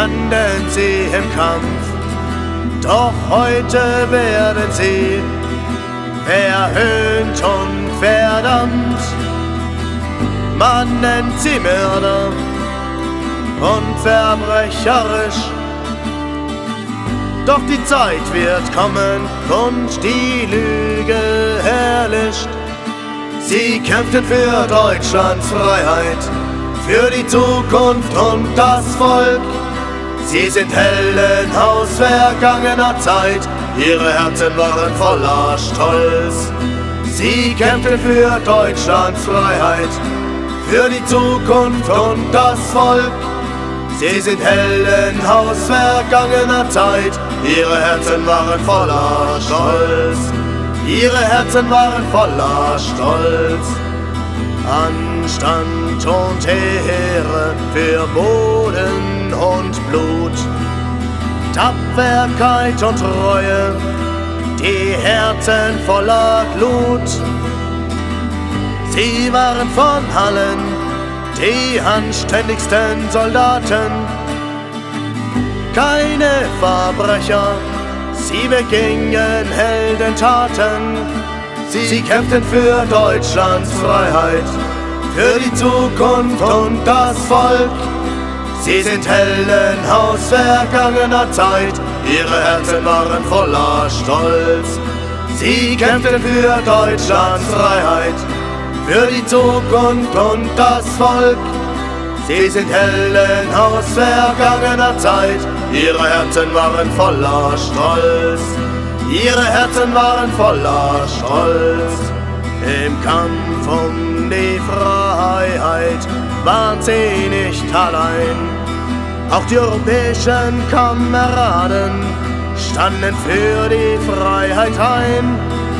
standen sie im Kampf, doch heute werden sie verhöhnt und verdammt. Man nennt sie Mörder und verbrecherisch, doch die Zeit wird kommen und die Lüge erlischt. Sie kämpften für Deutschlands Freiheit, für die Zukunft und das Volk. Sie sind Helden aus vergangener Zeit, ihre Herzen waren voller Stolz. Sie kämpften für Deutschlands Freiheit, für die Zukunft und das Volk. Sie sind Helden aus vergangener Zeit, ihre Herzen waren voller Stolz. Ihre Herzen waren voller Stolz. Anstand und Ehre für Boden und Blut, Tapferkeit und Treue, die Herzen voller Glut. Sie waren von allen die anständigsten Soldaten, keine Verbrecher, sie begingen Heldentaten. Sie kämpften für Deutschlands Freiheit, für die Zukunft und das Volk. Sie sind Helden aus vergangener Zeit, ihre Herzen waren voller Stolz. Sie kämpften für Deutschlands Freiheit, für die Zukunft und das Volk. Sie sind Helden aus vergangener Zeit, ihre Herzen waren voller Stolz. Ihre Herzen waren voller Stolz. Im Kampf um die Freiheit waren sie nicht allein. Auch die europäischen Kameraden standen für die Freiheit ein.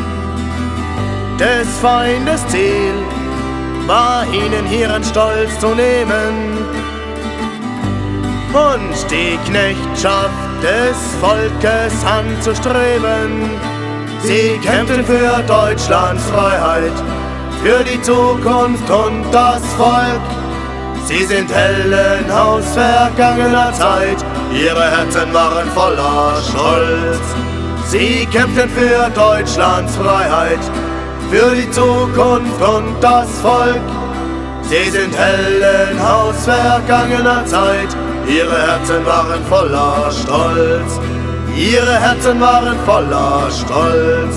Des Feindes Ziel war ihnen ihren Stolz zu nehmen und die Knechtschaft des Volkes anzustreben. Sie kämpften für Deutschlands Freiheit, für die Zukunft und das Volk. Sie sind Helden aus vergangener Zeit, ihre Herzen waren voller Stolz. Sie kämpften für Deutschlands Freiheit, für die Zukunft und das Volk. Sie sind Helden aus vergangener Zeit, ihre Herzen waren voller Stolz. Ihre Herzen waren voller Stolz.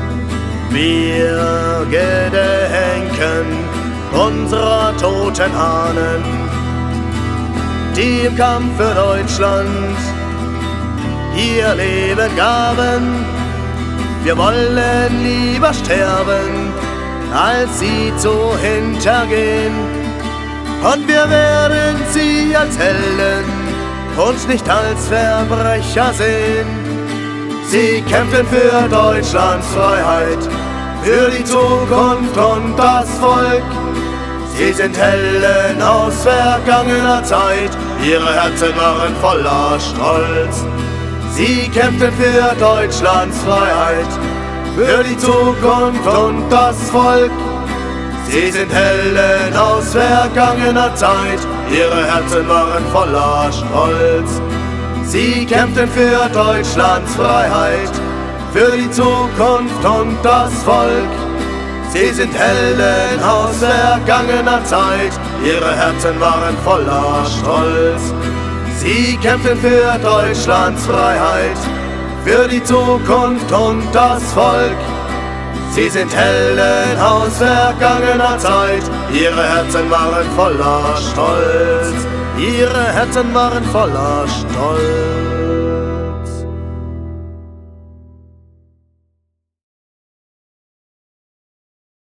Wir gedenken unserer toten Ahnen, die im Kampf für Deutschland ihr Leben gaben. Wir wollen lieber sterben, als sie zu hintergehen. Und wir werden sie als Helden und nicht als Verbrecher sehen. Sie kämpfen für Deutschlands Freiheit, für die Zukunft und das Volk. Sie sind Helden aus vergangener Zeit, ihre Herzen waren voller Stolz. Sie kämpften für Deutschlands Freiheit, für die Zukunft und das Volk. Sie sind Helden aus vergangener Zeit, ihre Herzen waren voller Stolz. Sie kämpften für Deutschlands Freiheit, für die Zukunft und das Volk. Sie sind Helden aus vergangener Zeit, ihre Herzen waren voller Stolz. Sie kämpften für Deutschlands Freiheit, für die Zukunft und das Volk. Sie sind Helden aus vergangener Zeit, ihre Herzen waren voller Stolz. Ihre Herzen waren voller Stolz.